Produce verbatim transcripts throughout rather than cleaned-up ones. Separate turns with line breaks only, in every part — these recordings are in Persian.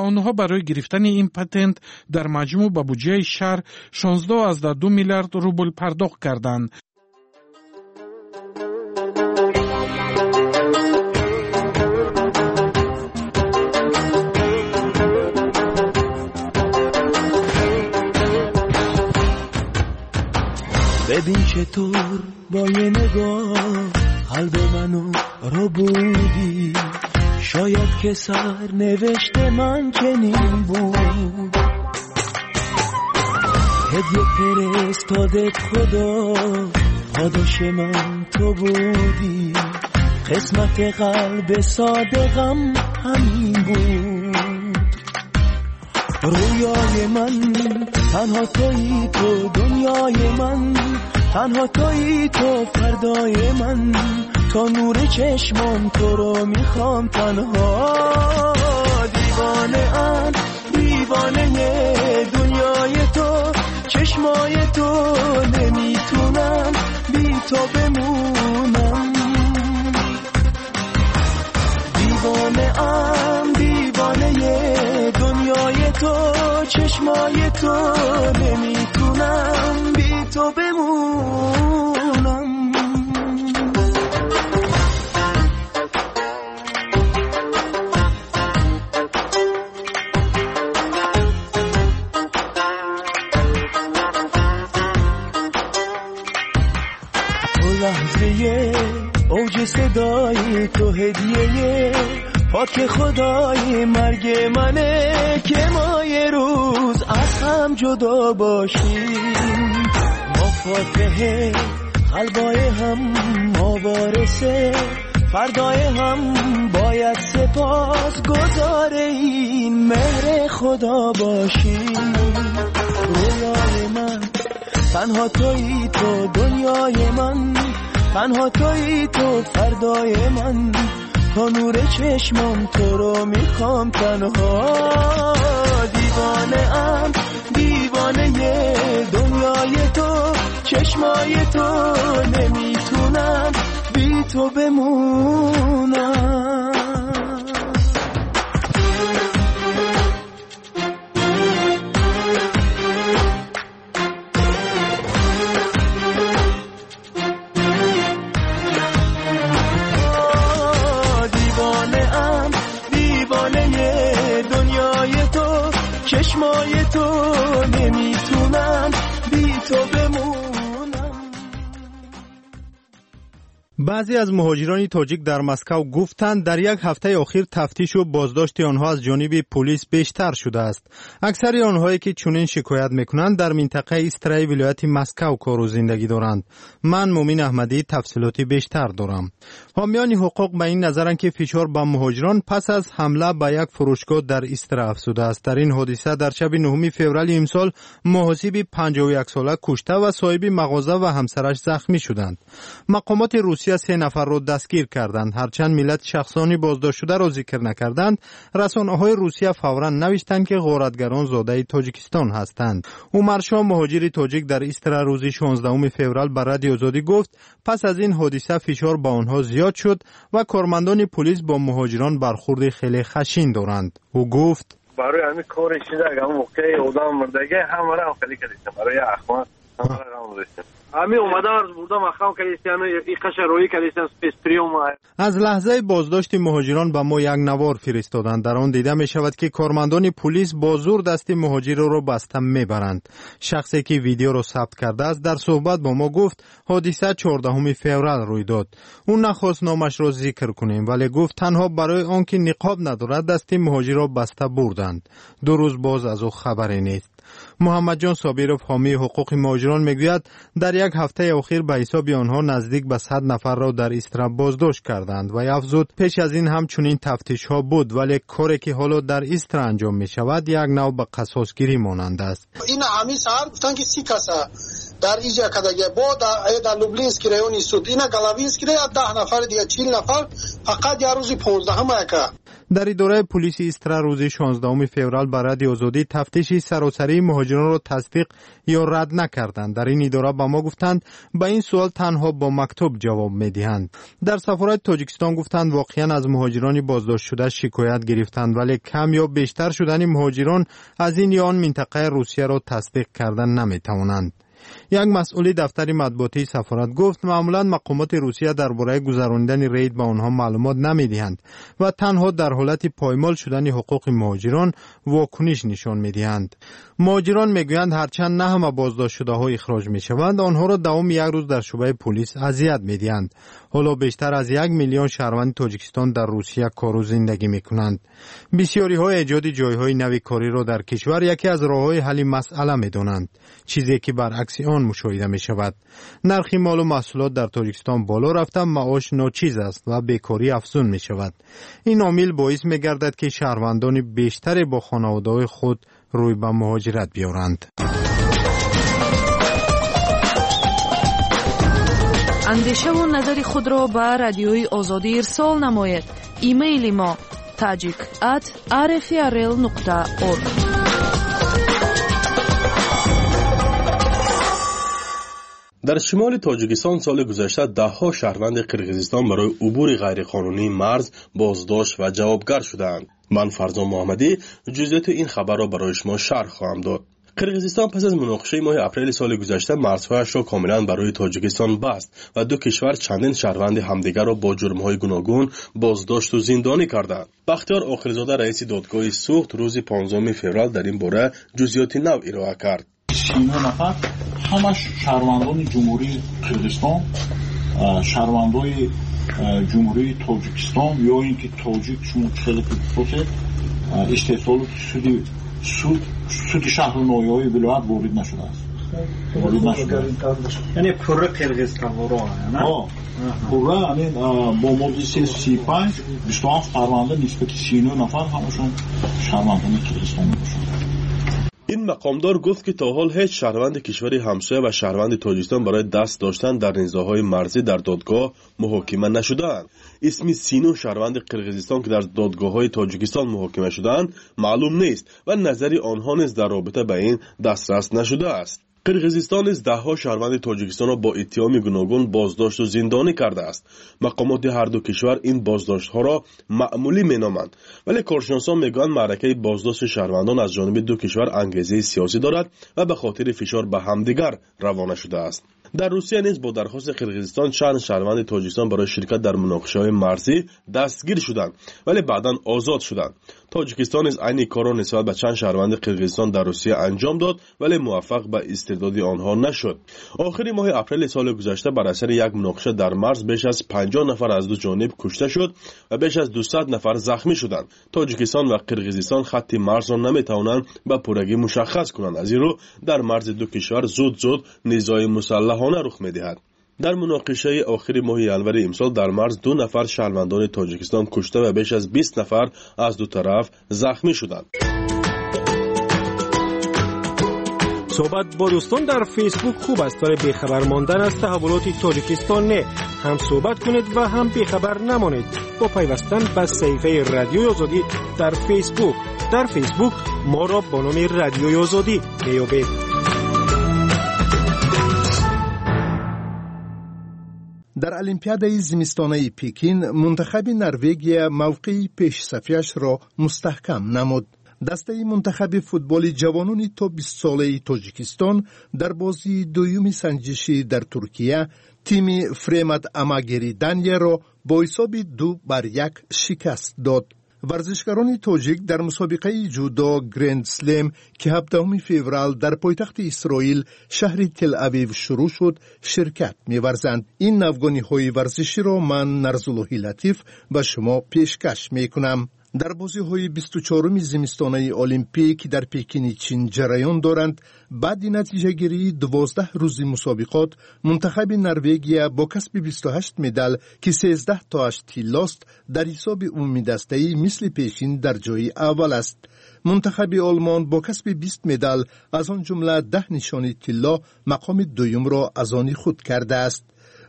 آنها برای گرفتن این پتنت در مجموع به بودجه شهر شانزده و دو میلیارد روبل پرداخت کردند.
ببین چطور با یه نگاه قلب منو رو بودی، شاید که سر نوشته من چنین بود. هدیه فرستادت خدا، پاداش من تو بودی، قسمت قلب صادقم همین بود. رویای من تنها تویی، تو دنیای من تنها تویی، تو فردای من، تا نور چشمام تو رو میخوام تنها. دیوانه ام دیوانه دنیای تو، چشمای تو، نمیتونم بی تو بمونم. دیوانه ام دیوانه دنیای تو، چشمای تو، نمیتونم بی تو بمونم. تو لحظه اوج صدای تو، هدیه پاک خدای مرگ منه که ما یه روز از هم جدا باشیم. ما فاتحه قلبای هم، ما وارثه فردای هم، باید سپاس گزار این مهر خدا باشیم. رویای من تنها تویی، تو دنیای من تنها تویی، تو فردای من، تا نور چشمم تو رو میخوام تنها. دیوانه ام دیوانه دنیای تو، چشمای تو، نمیتونم بی تو بمونم. چشمای تو، نمیتونم بی تو بمونم.
بعضی از مهاجران تاجیک در مسکو گفتند در یک هفته اخیر تفتیش و بازداشت آنها از جانب پلیس بیشتر شده است. اکثر آنهایی که چنین شکایت میکنند در منطقه استرای ولایت مسکو کار و زندگی دارند. من مومن احمدی تفصیلاتی بیشتر دارم. حامیان حقوق به این نظرند که فشار به مهاجران پس از حمله به یک فروشگاه در استرا افزوده است. در این حادثه در شب نهم فوریه امسال محاسب پنجاه و یک ساله کشته و صاحب مغازه و همسرش زخمی شدند. مقامات روسیه سه نفر را دستگیر کردند. هرچند ملت شخصانی بازداشت شده را ذکر نکردند، رسانه‌های روسیه فوراً نوشتند که غارتگران زاده تاجیکستان هستند. عمر شاه مهاجر تاجیک در استرا روز شانزدهم فوریه بر رادیو آزادی گفت پس از این حادثه فشار با آنها زیاد شد و کارمندان پلیس با مهاجران برخورد خیلی خشن دارند. او گفت
برای همین کار شده اگه موقع اودام مردگه همه را خیلی کردیم برای اخوان همه را گذاشتیم. همین اومده از بودم اخوان کردیم این قش روی کردیم سپیستریوم.
از لحظه بازداشت مهاجران به ما یک نوار فرستادند. در آن دیده می شود که کارمندان پلیس با زور دست مهاجر را بسته میبرند. شخصی که ویدیو را ثبت کرده است در صحبت با ما گفت حادثه چهاردهم فوریه روی داد. اون نخواست نامش را ذکر کنیم ولی گفت تنها برای آنکه نقاب ندارد دست مهاجر را بسته بردند. دو روز باز از او خبری نیست. محمد جان صابرов حامی حقوق مهاجران میگوید در یک هفته اخیر به حساب آنها نزدیک به صد نفر را در استرا بازداشت کردند و افزود پیش از این هم چنین تفتیش ها بود ولی کاری که حالا در استرا انجام می شود یک نوع به قصاصگیری مانند است.
این همین سال گفتن که سی کس در ایجا کداگه با در, در لوبلینسکی رایونی سود اینا گلاوینسکی ده نفر دیگه چهل نفر فقط یه روزی پانزده هم که
در اداره پلیس استرا روز شانزدهم فوریه به رادیو آزادی تفتیش سراسری مهاجران را تصدیق یا رد نکردند. در این اداره به ما گفتند به این سوال تنها با مکتوب جواب میدهند. در سفارت تاجیکستان گفتند واقعا از مهاجران بازداشت شده شکایت گرفتند، ولی کم یا بیشتر شدن مهاجران از این یا آن منطقه روسیه را تصدیق کردن نمیتوانند. یک مسئول دفتر مطبوعاتی سفارت گفت معمولا مقامات روسیه درباره گذراندن رید به آنها معلومات نمیدهند و تنها در حالت پایمال شدن حقوق مهاجران واکنش نشان میدهند. مهاجران میگویند هرچند نه همه بازداشت شده ها اخراج میشوند، آنها را دوام یک روز در شعبه پلیس اذیت میدهند. حالا بیشتر از یک میلیون شهروند تاجیکستان در روسیه کار و زندگی میکنند. بسیاری های ایجاد جایهای نوی کاری را در کشور یکی از راههای حل مسئله میدانند، چیزی که برعکس آن مشاهده می شود. نرخ مال و محصولات در تاجیکستان بالا رفته، معاش ناچیز است و بیکاری افزون می شود. این عامل باعث می گردد که شهروندان بیشتری با خانواده خود روی به مهاجرت بیارند.
اندیشه و نظر خود را به رادیوی آزادی ارسال نمایید. ایمیل ما tajik at r f r l nokta org.
در شمال تاجیکستان سال گذشته ده ها شهروند قرقیزستان برای عبور غیرقانونی مرز بازداشت و جوابگر شدند. من فرزان محمدی جزئیات این خبر را برای شما شرح خواهم داد. قرقیزستان پس از مناقشه ماه اپریل سال گذشته مرزهایش را کاملا برای تاجیکستان بست و دو کشور چندین شهروند همدیگر را با جرم‌های گوناگون بازداشت و زندانی کردند. بختیار آخرزاده رئیس دادگاه سوخت روز پانزدهم فوریه در این باره جزئیات نو ارائه کرد.
سینه نفر همش شهروندان جمهوری قرقیزستان، شهروندان جمهوری تاجیکستان یا اینکه تاجیک شما خیلی پروسه استحصال سودی سود سود شهر نویای ولایت وارد نشده است. وارد نشده.
یعنی پره قرقیزستان رو نه؟
آه. پره یعنی با مورد سی و پنج بیست و هفت شهرونده نسبت سی و نه نفر همشون شهروندان قرقیزستان میشن.
این مقامدار گفت که تا حال هیچ شهروند کشوری همسایه و شهروند تاجیکستان برای دست داشتن در نزاع‌های مرزی در دادگاه محاکمه نشدند. اسم سینو شهروند قرقیزستان که در دادگاه‌های تاجیکستان محاکمه شدند معلوم نیست و نظری آنها نیز در رابطه به این دسترس نشده است. قرقیزستان نیز ده ها شهروند تاجیکستان را با اتهام گوناگون بازداشت و زندانی کرده است. مقامات هر دو کشور این بازداشت‌ها را معمولی می‌نامند، ولی کارشناسان میگویند معرکه بازداشت شهروندان از جانب دو کشور انگیزه سیاسی دارد و به خاطر فشار به همدیگر روانه شده است. در روسیه نیز با درخواست قرقیزستان چند شهروند تاجیکستان برای شرکت در مناقشه‌های مرزی دستگیر شدند ولی بعداً آزاد شدند. تاجیکستان نیز عین کار را نسبت به چند شهروند قرقیزستان در روسیه انجام داد ولی موفق به استرداد آنها نشد. آخر ماه اپریل سال گذشته بر اثر یک مناقشه در مرز بیش از پنجاه نفر از دو جانب کشته شد و بیش از دویست نفر زخمی شدند. تاجیکستان و قرقیزستان خط مرز را نمی‌توانند به پورگی مشخص کنند، از این رو در مرز دو کشور زود زود نزاع مسلحانه رخ می‌دهد. در مناقشه آخر ماه ینور امسال در مرز دو نفر شهروندان تاجیکستان کشته و بیش از بیست نفر از دو طرف زخمی شدند.
صحبت با دوستان در فیسبوک خوب است، برای بیخبر ماندن از تحولات تاجیکستان نه. هم صحبت کنید و هم بیخبر نمانید با پیوستن به صفحه رادیوی آزادی در فیسبوک. در فیسبوک ما را با نام رادیوی آزادی بیابید.
در المپیادای زمستانه پیکین منتخب نروژ موقع پیش صفیش را مستحکم نمود. دسته منتخب فوتبال جوانان تا بیست ساله تاجیکستان در بازی دویمی سنجشی در ترکیه تیم فرمت اماگری دنیه را با حساب دو بر یک شکست داد. ورزشکاران تاجیک در مسابقه جودو گرند سلم که هفدهم فوریه در پایتخت اسرائیل شهر تل اویو شروع شد شرکت می‌ورزند. این نوگانی‌های ورزشی را من نرزاللهی لطیف به شما پیشکش می‌کنم. در بازی‌های بیست و چهارم زمستانه المپیک در پیکین چین جریان دارند. بعد نتیجه گیری دوازده روزی مسابقات منتخب نروژ با کسب بیست و هشت مدال که سیزده تاش طلاست در حساب عمومی دسته‌ای مثل پیشین در جای اول است. منتخب آلمان با کسب بیست مدال از آن جمله ده نشانی طلا مقام دوم را از آن خود کرده است.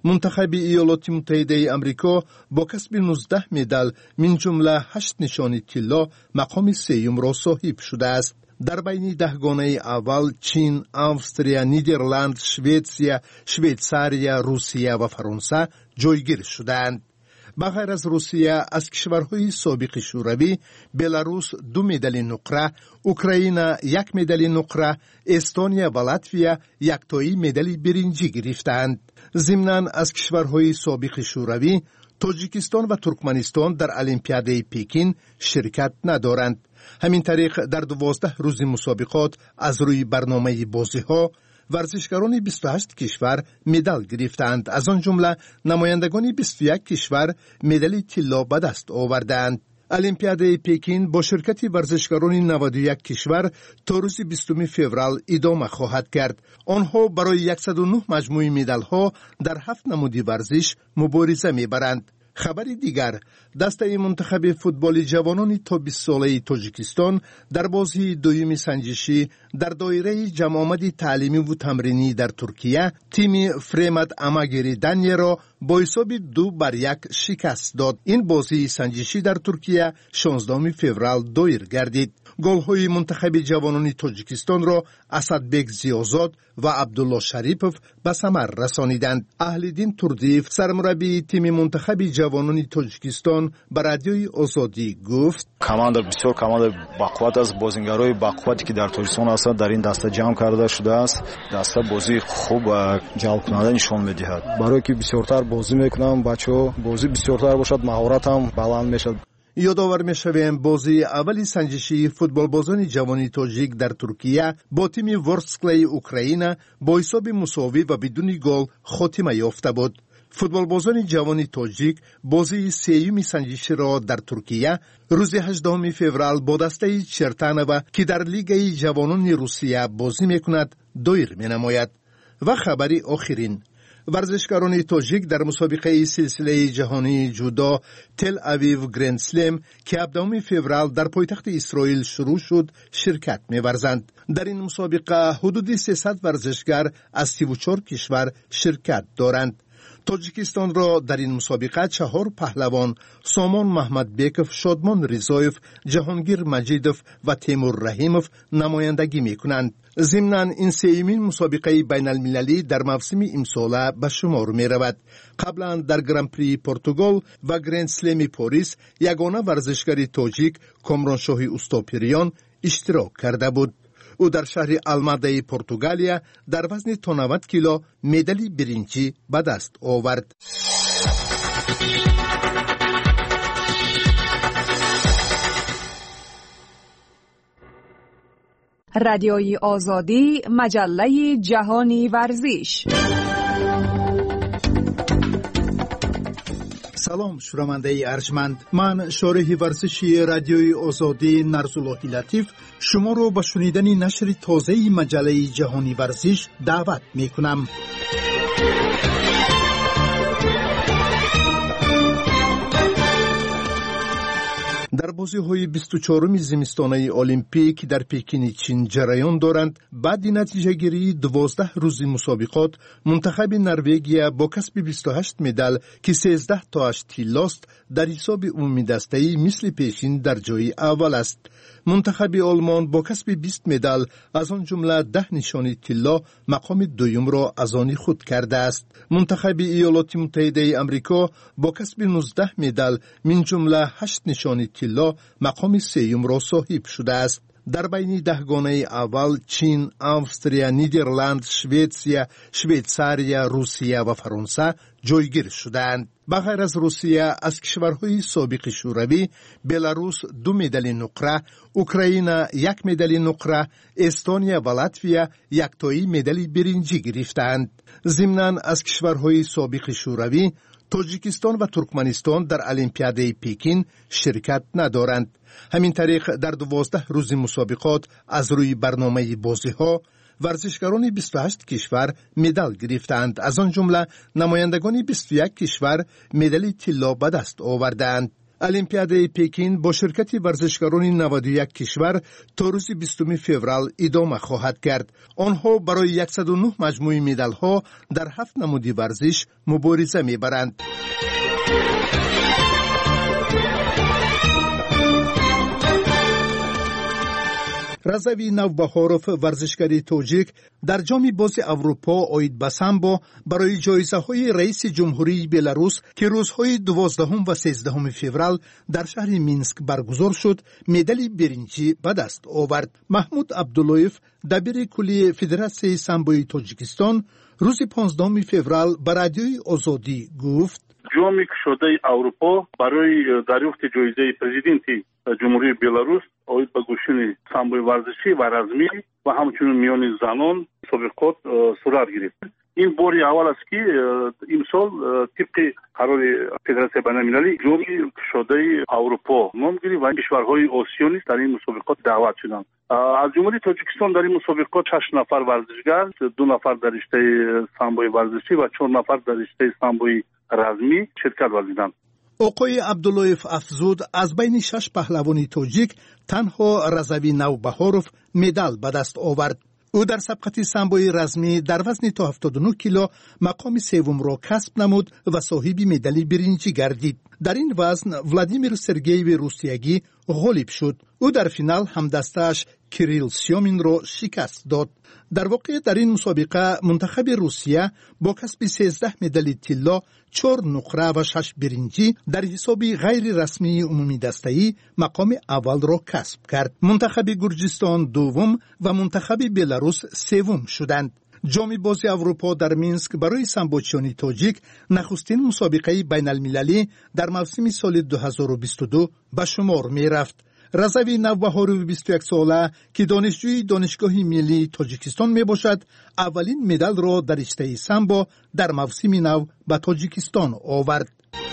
منتخب ایالات متحده آمریکا با کسب نوزده مدال من جمله هشت نشان طلا مقام سوم را صاحب شده است. در بین دهگانه اول چین، استرالیا، نیدرلند، شویتسیا، شویتساریا، روسیه و فرانسه جایگیر شدند. بغیر از روسیه از کشورهای سابق شوروی بلاروس دو مدال نقره، اوکراین یک مدال نقره، استونیا و لاتویا یک تایی مدال برنجی گرفتند. ضمناً از کشورهای سابق شوروی تاجیکستان و ترکمنستان در المپیاد پکین شرکت ندارند. همین طریق در دوازده روز مسابقات از روی برنامه بازی ها ورزشکاران بیست و هشت کشور مدال گرفتند. از آن جمله نمایندگان بیست و یک کشور مدال طلا به دست آوردند. المپیاد پکین با شرکت ورزشکاران نود و یک کشور تا روز بیستم فوریه ادامه خواهد کرد. آنها برای صد و نه مجموعه مدال ها در هفت نمودی ورزش مبارزه میبرند. خبر دیگر، دسته منتخب فوتبال جوانان تا بیست ساله تاجیکستان در بازی دویم سنجشی در دایره جمع آمد تعلیمی و تمرینی در ترکیه تیم فرمد اماگیری دنیه را با حساب دو بر یک شکست داد. این بازی سنجشی در ترکیه شانزدهم فوریه دایر گردید. گل‌های منتخب جوانان تاجیکستان را اسدبک زیازاد و عبدالله شریپов به ثمر رسانیدند. اهل‌دین توردیف سرمربی تیم منتخب جوانان تاجیکستان به رادیوی آزادی گفت:
команда بسیار команда бақувват است. بازیگرای бақуввати که در تاجیکستان هستند در این دسته جمع کرده شده است. دسته بازی خوب و جلب کننده نشان می‌دهد. برای که بسیارتر بازی میکنم بچه‌ها بازی بسیارتر باشد مهارت هم بلند میشد.
یادآور می‌شویم بازی اولی سنجشی فوتبالبازان جوانی تاجیک در ترکیه با تیم ورسکلی اوکراین با حساب مساوی و بدون گل خاتمه یافته بود. فوتبالبازان جوانی تاجیک بازی سوم سنجشی را در ترکیه روز هجدهم فوریه با دسته چرتانوا که در لیگ جوانان روسیه بازی میکند دایر مینماید. و خبری آخرین، ورزشکاران تاجیک در مسابقه سلسله جهانی جودو تل اویو گرند سلم که هفدهم فوریه در پایتخت اسرائیل شروع شد شرکت می‌ورزند. در این مسابقه حدود سیصد ورزشکار از سی و چهار کشور شرکت دارند. تاجیکستان را در این مسابقه چهار پهلوان سامان محمد بیکوف، شادمان رضایف، جهانگیر مجیدوف و تیمور رحیموف نمایندگی می‌کنند. ضمناً این سومین مسابقه بین المللی در موسم امسال به شمار می رود. قبلا در گرانپری پرتغال و گرند سلم پاریس یگانه ورزشکار تاجیک کامرانشاه اوستاپیریان اشتراک کرده بود. او در شهر الماده پرتغالیا در وزن تا نود کیلو مدال برنجی به دست آورد.
رادیوی آزادی، مجله جهانی ورزش.
سلام شنونده ارجمند، من شارح ورزشی رادیوی آزادی نرزالله لطیف شما رو به شنیدن نشر تازه مجله جهانی ورزش دعوت می کنم. در بازی‌های بیست و چهارم زمستانه المپیک در پکین چین جریان دارند. بعد نتیجه گیری دوازده روز مسابقات منتخب نروژ با کسب بیست و هشت مدال که سیزده تاش طلاست در حساب عمومی دسته‌ای مثل پیشین در جای اول است. منتخب آلمان با کسب بیست مدال از آن جمله ده نشان طلا مقام دوم را از آن خود کرده است. منتخب ایالات متحده آمریکا با کسب نوزده مدال من جمله هشت نشان طلا مقام سوم را صاحب شده است. در بین دهگانه اول چین، استرالیا، نیدرلند، شویتسیا، شویتساریا، روسیه و فرانسه جایگیر شدند. بغیر از روسیه از کشورهای سابق شوروی بلاروس دو مدال نقره، اوکراین یک مدال نقره، استونیا و لاتویا یک تایی مدال برنجی گرفتند. ضمناً از کشورهای سابق شوروی تاجیکستان و ترکمنستان در المپیاد پکین شرکت ندارند. همین طریق در دوازده روز مسابقات از روی برنامه بازی ها ورزشکاران بیست و هشت کشور مدال گرفتند. از آن جمله نمایندگان بیست و یک کشور مدال طلا به دست آوردند. المپیادای پکین با شرکت ورزشکاران نود و یک کشور تا روز بیستم فوریه ادامه خواهد کرد. آنها برای صد و نه مجموعه مدال ها در هفت نمودی ورزش مبارزه میبرند. رضوی نوبهاروف ورزشکار تاجیک در جام باز اروپا آید به سامبو برای جایزه های رئیس جمهوری بلاروس که روزهای دوازدهم و سیزدهم فوریه در شهر مینسک برگزار شد مدال برنجی به دست آورد. محمود عبداللهیف دبیر کلی فدراسیون سامبوی تاجیکستان روز پانزدهم فوریه به رادیوی آزادی گفت
جامی که شده اروپا برای دریافت جایزه پرزیدنتی جمهوری بلاروس آید به گوشین سامبوی ورزشی و رزمی و همچنین میان زنان مسابقات صورت گرفت. این باری اول است که امسال طبق قرار فدراسیون بین‌المللی جامی شده اروپا نام گرفت و کشورهای آسیا نیز در این مسابقات دعوت شدند. از جمهوری تاجیکستان در این مسابقات شش نفر ورزشگر، دو نفر در رشته سامبوی ورزشی و چهار نفر در رشته سامبوی رزمی شرکت ورزیدند.
آقای عبداللهیف افزود از بین شش پهلوان تاجیک تنها رضوی نوبهاروف مدال به دست آورد. او در سبقت سامبوی رزمی در وزن تا هفتاد و نه کیلو مقام سوم را کسب نمود و صاحب مدال برنجی گردید. در این وزن ولادیمیر سرگیوی روسیگی غالب شد. او در فینال همدستش کریل سیومین را شکست داد. در واقع در این مسابقه منتخب روسیه با کسب سیزده مدال طلا، چهار نقره و شش برنجی در حساب غیر رسمی عمومی دسته‌ای مقام اول را کسب کرد. منتخب گرجستان دوم و منتخب بلاروس سوم شدند. جام باز اروپا در مینسک برای سامبوچیان تاجیک نخستین مسابقه بین المللی در موسم سال دو هزار و بیست و دو به شمار می رفت. رضوی نوبهاروف بیست و یک ساله که دانشجوی دانشگاه ملی تاجیکستان می باشد اولین مدال را در رشته سامبو در موسم نو به تاجیکستان آورد.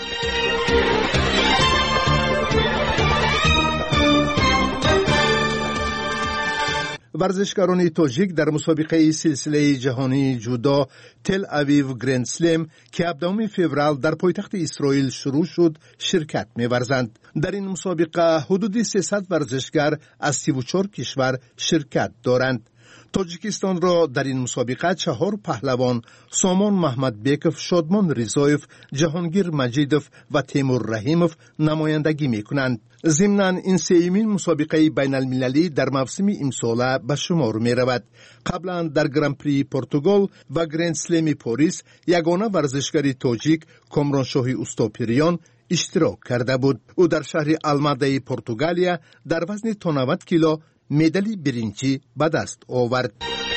ورزشکاران تاجیک در مسابقه سلسله جهانی جودو تل اویو گرند سلم که هفدهم فوریه در پایتخت اسرائیل شروع شد شرکت می‌ورزند. در این مسابقه حدود سیصد ورزشکار از سی و چهار کشور شرکت دارند. تاجیکستان را در این مسابقه چهار پهلوان سامان محمد بیکوف، شادمان رضایف، جهانگیر مجیدوف و تیمور رحیموف نمایندگی می‌کنند. ضمناً این سومین مسابقه بین المللی در موسم امساله به شمار می رود. قبلا در گرانپری پرتغال و گرند سلم پاریس یگانه ورزشکار تاجیک کامرانشاه اوستاپیریان اشتراک کرده بود. او در شهر الماده پرتغالیا در وزن تا نود کیلو مدال برنجی به دست آورد.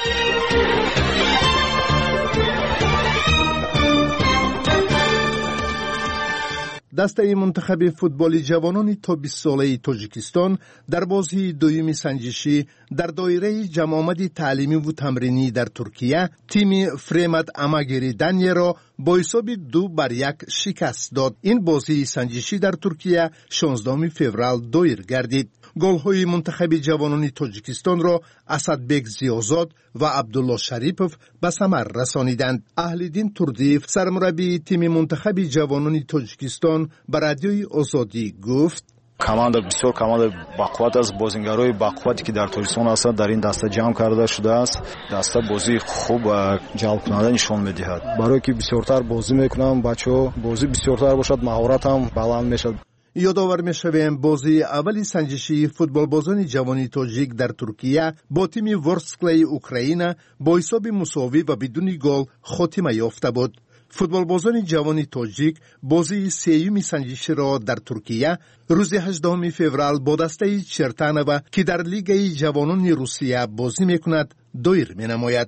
دسته منتخب فوتبال جوانان تا بیست ساله تاجیکستان در بازی دوم سنجشی در دایره جمع آمد تعلیمی و تمرینی در ترکیه تیم فرمت اماگیری دنیه را با حساب دو بر یک شکست داد. این بازی سنجشی در ترکیه شانزدهم فوریه دایر گردید. گل‌های منتخب جوانان تاجیکستان را اسدبک زیازاد و عبدالله شریپوف به ثمر رسانیدند. اهل‌دین تردیف سرمربی تیم منتخب جوانان تاجیکستان به رادیوی آزادی گفت
команда بسیار команда бақувват است. бозингарои бақуввате ки дар тоҷикистон ҳастанд дар ин даста ҷамъ карда шудааст. даста бозии хуб ва ҷалбкунанда нишон медиҳад. барое ки бисёртар бозӣ мекунанд бачаҳо бозӣ бисёртар бошад, маҳорат ҳам баланд мешавад.
یادآور می‌شویم بازی اولی سنجشی فوتبالبازان جوانی تاجیک در ترکیه با تیم ورسکلی اوکراین با حساب مساوی و بدون گل خاتمه یافته بود. فوتبالبازان جوانی تاجیک بازی سوم سنجشی را در ترکیه روز هجدهم فوریه با دسته چرتانوو که در لیگ جوانان روسیه بازی می‌کند دایر می‌نماید.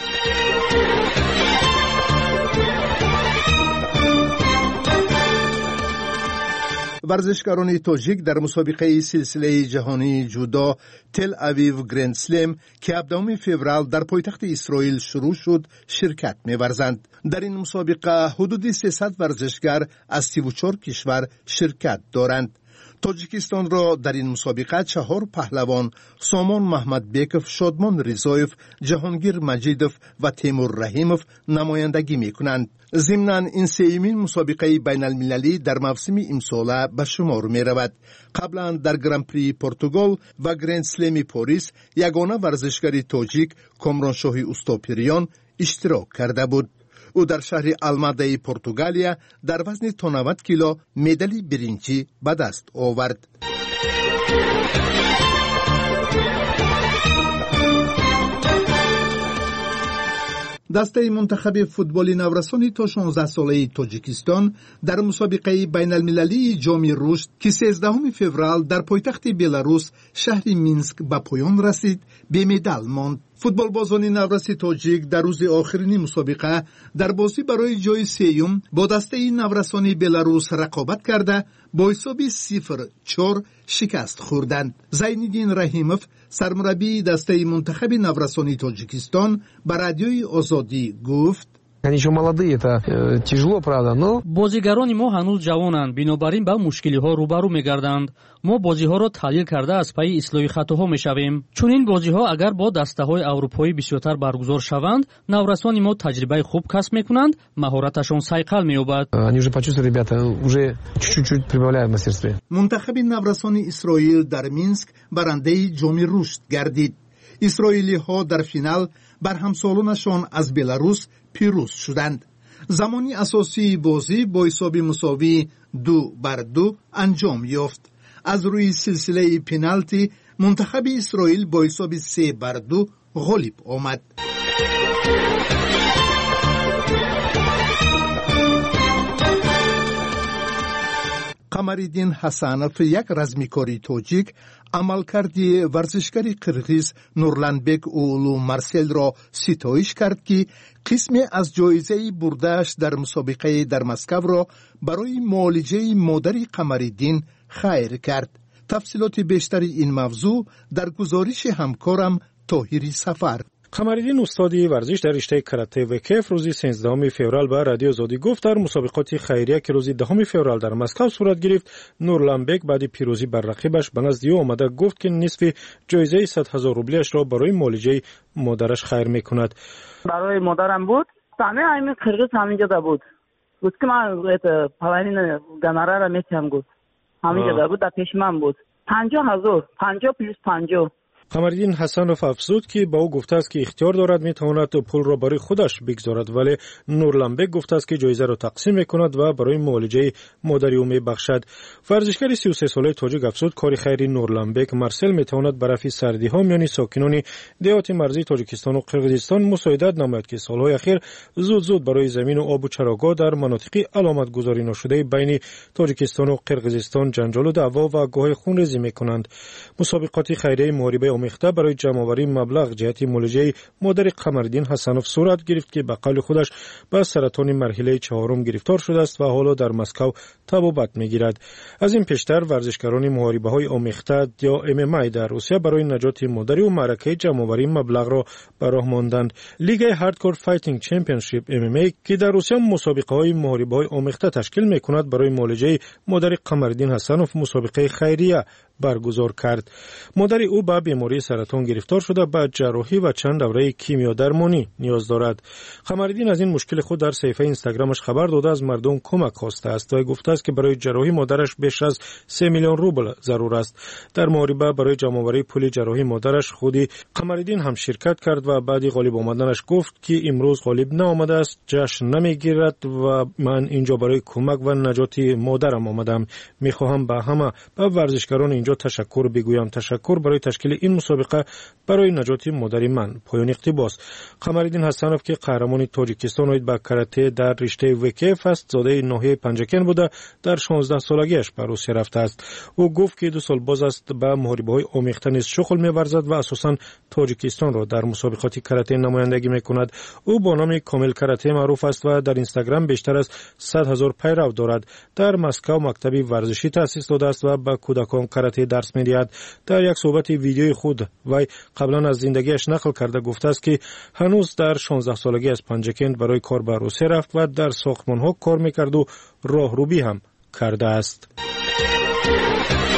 ورزشکاران تاجیک در مسابقه سلسله جهانی جودو تل اویو گرند سلم که هفدهم فوریه در پایتخت اسرائیل شروع شد شرکت می‌ورزند. در این مسابقه حدود سیصد ورزشکار از سی و چهار کشور شرکت دارند. تاجیکستان را در این مسابقه چهار پهلوان سامان محمد بیکوف، شادمان رضایف، جهانگیر مجیدوف و تیمور رحیموف نمایندگی می کنند. ضمناً این سومین مسابقه بین المللی در موسم امساله به شمار می رود. قبلا در گرانپری پرتغال و گرند سلم پاریس یگانه ورزشکار تاجیک کامرانشاه استوپیریان اشتراک کرده بود. او در شهر الماده پرتغالیا در وزن تا نود کیلو مدال برنجی به دست آورد. دسته منتخب فوتبال نورسانی تا شانزده ساله تاجیکستان در مسابقه بین المللی جام رشد که سیزدهم فوریه در پایتخت بلاروس شهر مینسک به پایان رسید به مدال ماند. فوتبال بازان نورس تاجیک در روز آخرین مسابقه در بازی برای جای سیوم با دسته نورسانی بلاروس رقابت کرده با حساب صفر چهار شکست خوردند. زینالدین رحیموف سرمربی دسته منتخب نورسانی تاجیکستان به رادیوی آزادی گفت:
Они еще молодые, это э, тяжело, правда, но...
бозигарони мо ҳанӯз ҷавонанд, бинобар ин ба мушкилиҳо рӯбарӯ мегарданд. мо бозиҳоро таҳлил карда аз пайи ислоҳи хатоҳо мешавем. Чунин бозиҳо агар бо дастаҳои аврупоӣ бисёртар баргузор шаванд, наврасони мо таҷрибаи хуб касб мекунанд, маҳораташон сайқал меёбад.
Они уже почувствовали, ребята, уже чуть-чуть прибавляют в мастерстве.
Мунтахаби наврасони Исроил дар Минск барандаи ҷоми рушд гардид. اسرائیلی‌ها در فینال بر همسالانشان از بلاروس پیروز شدند. زمانی اساسی بازی با حساب مساوی دو بر دو انجام یافت. از روی سلسله پنالتی منتخب اسرائیل با حساب سه بر دو غالب آمد. قمریدین حسنوف یک رزمیکاری تاجیک عملکردی ورزشکاری قرغیز نورلانبک اولو مارسل را ستایش کرد که قسمی از جایزه برده‌اش در مسابقه در مسکو را برای معالجه مادر قمریدین خیر کرد. تفصیلات بیشتر این موضوع در گزارش همکارم طاهری سفر.
قمریدین استادی ورزش در رشته کاراته و کیف روزی سیزدهم فوریه به رادیو آزادی گفت در مسابقات خیریه که روزی دهم فوریه در مسکو صورت گرفت، نورلانبک بعد پیروزی بر رقیبش به نزد او آمده گفت که نصف جایزه صد هزار روبلیش را برای معالجه مادرش خیر میکند.
برای مادرم بود، همه همین قرغیز همینجا بود. گفت که من پلانین گناره را میتونم گفت. همینجا بود، در پیش من بود. پنجاه هزار، پنجاه پلیس پنجاه.
قمریدین حسنوف افزود که با او گفته است که اختیار دارد میتواند پول را برای خودش بگذارد، ولی نورلانبک گفته است که جایزه را تقسیم میکند و برای معالجه مادر او میبخشد. ورزشکار سی و سه ساله تاجیک افزود کار خیری نورلانبک مارسل میتواند به رفع سردی ها میان ساکنان دهات مرزی تاجیکستان و قرغیزستان مساعدت نماید که سالهای اخیر زود زود برای زمین و آب و چراگاه در مناطق علامت گذاری نشده بین تاجیکستان و قرغیزستان جنجال و دعوا و گاه خونریزی میکنند. مسابقات خیریه محاربه آمیخته برای جمع‌آوری مبلغ جهت معالجه مادر قمریدین حسنوف صورت گرفت که به قول خودش به سرطان مرحله چهارم گرفتار شده است و حالا در مسکو طبابت میگیرد. از این پیشتر ورزشکاران محاربه‌های آمیخته یا ام ام ای در روسیه برای نجات مادر و معرکه جمع‌آوری مبلغ را به راه ماندند. لیگ هاردکور فایتینگ چمپیونشیپ ام ام ای که در روسیه مسابقه‌های محاربه‌های آمیخته تشکیل می‌کند برای معالجه مادر قمریدین حسنوف مسابقه خیریه برگزار کرد. مادر او به بیماری سرطان گرفتار شده، به جراحی و چند دوره کیمیا درمانی نیاز دارد. قمریدین از این مشکل خود در صفحه اینستاگرامش خبر داده از مردم کمک خواسته است و گفته است که برای جراحی مادرش بیش از سه میلیون روبل ضرور است. در محاربه برای جمع‌آوری پول جراحی مادرش خودی قمریدین هم شرکت کرد و بعد غالب آمدنش گفت که امروز غالب نآمده است، جشن نمیگیرد و من اینجا برای کمک و نجات مادرم آمدم. میخواهم به همه به ورزشکاران اینجا تشکر بگویم. تشکر برای تشکیل این مسابقه برای نجات مادر من. پایان اقتباس. قمریدین حسنوف که قهرمان تاجیکستان بود به کاراته در رشته وکیف است، زاده ناحیه پنجکن بوده، در شانزده سالگیش به روسیه رفته است. او گفت که دو سال باز است به محاربه‌های آمیخته نیز شغل می‌ورزد و اساساً تاجیکستان را در مسابقات کاراته نمایندگی می‌کند. او با نام کامل کاراته معروف است و در اینستاگرام بیشتر از صد هزار پیرو دارد. در مسکو مکتبی ورزشی تأسیس داده است و به کودکان کاراته درس می‌دهد. در یک صحبت ویدیوی خود وی قبلا از زندگیش نقل کرده گفته است که هنوز در شانزده سالگی از پنجکند برای کار به روسیه رفت و در ساختمان‌ها کار می‌کرد و راهروبی هم کرده است.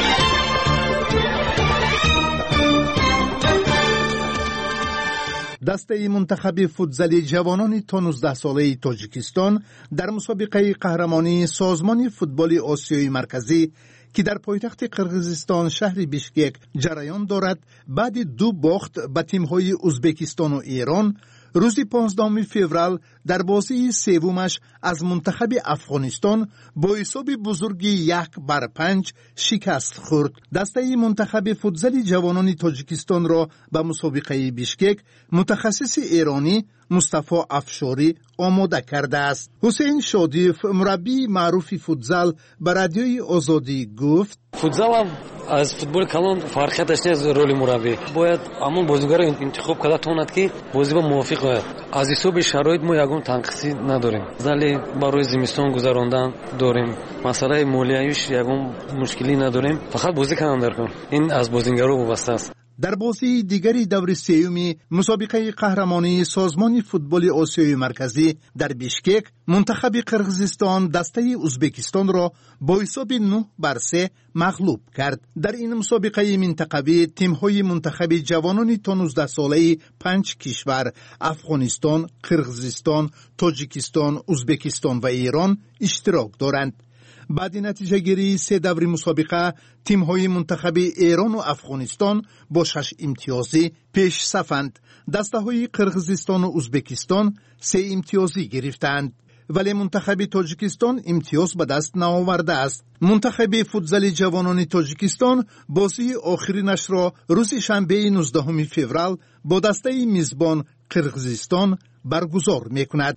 دسته منتخب فوتزال جوانان تا نوزده ساله تاجیکستان در مسابقه قهرمانی سازمان فوتبال آسیای مرکزی که در پایتخت قرقیزستان شهر بیشکک جریان دارد، بعد دو باخت به تیم‌های ازبکستان و ایران روز پانزدهم فوریه در بازی سومش از منتخب افغانستان با حساب بزرگی یک بر پنج شکست خورد. دسته منتخب فوتزال جوانان تاجیکستان را به مسابقه بیشکک متخصص ایرانی مصطفی افشاری آماده کرده است. حسین شادیف مربی معروف فوتزال به رادیوی آزادی گفت:
فوتزال از فوتبال کلان فرقیتش نیست. رول مربی باید همون بازیگر انتخاب کرده تواند که بازی با موافق باید. از حساب شرایط ما یگان تنقیصی نداریم، ولی برای زمستان گذراندن داریم. مسئله مالیایش یگان مشکلی نداریم، فقط بازی کننده کن. این از بازیگرها وابسته است.
در بازی دیگری دور سوم مسابقه قهرمانی سازمان فوتبال آسیای مرکزی در بیشکک، منتخب قرقیزستان دسته ازبکستان را با حساب نه بر سه مغلوب کرد. در این مسابقه منطقوی تیم‌های منتخب جوانان تا نوزده ساله پنج کشور افغانستان، قرقیزستان، تاجیکستان، ازبکستان و ایران اشتراک دارند. بعد نتیجه گیری سه دور مسابقه تیم‌های منتخب ایران و افغانستان با شش امتیازی پیش صفند. دسته‌های قرقیزستان و ازبکستان سه امتیازی گرفتند، ولی منتخب تاجیکستان امتیاز به دست نآورده است. منتخب فوتزال جوانان تاجیکستان بازی آخرینش را روز شنبه نوزدهم فوریه با دسته میزبان قرقیزستان برگزار می‌کند.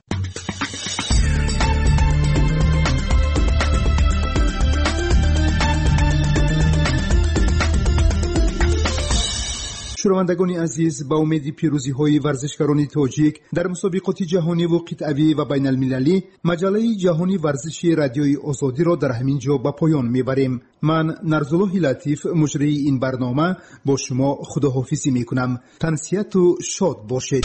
شنوندگان عزیز، با امید پیروزی های ورزشکاران تاجیک در مسابقات جهانی و قطعی و بین المللی، مجله جهانی ورزشی رادیوی آزادی را در همین جا به پایان میبریم. من نرزالله لطیف مجری این برنامه با شما خداحافظی میکنم. تنسیت و شاد باشید.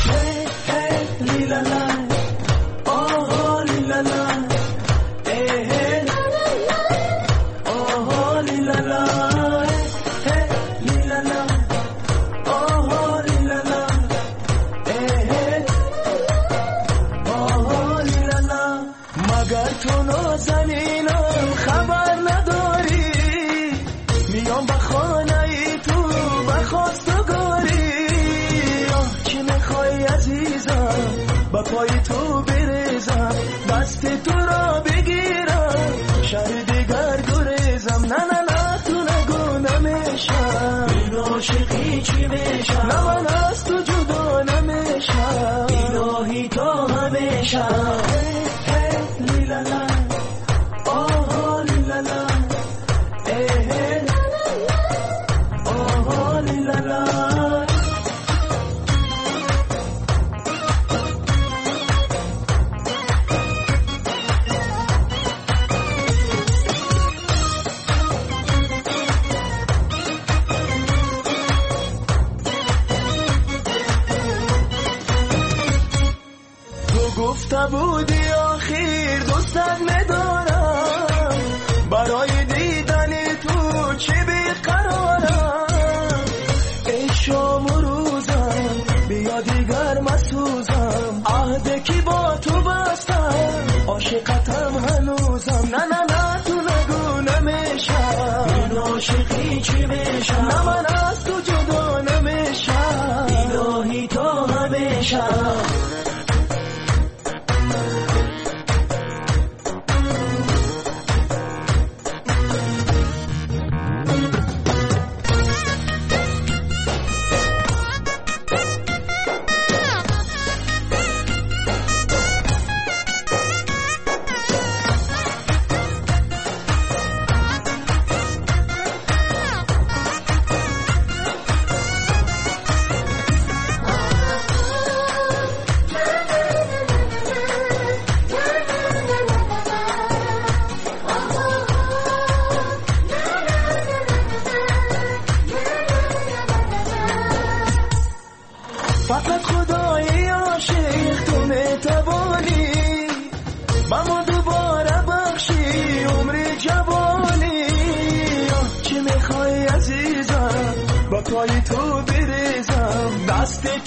پای تو بریزم، دست تو را بگیرم، شهر دیگر گریزم. نه نه نه تو نگو نمیشم، این عاشقی چی میشم؟ نه من از تو جدا نمیشم، الهی تا همیشم. لیلالا آها لیلالا آها لیلالا. گفته بودی آخیر دوستت میدارم، برای دیدن تو چی بیقرارم. ای شام و روزم بیا دیگر مسوزم، عهد کی با تو بستم، عاشقتم هنوزم. نه نه نه تو نگو نمیشم، این عاشقی چی میشم؟ نه من از تو جدا نمیشم، الهی تا همیشم. فقط خدای عاشق تو میتوانی با ما دوباره بخشی عمر جوانی. چی میخوای عزیزم با پای تو بریزم، دست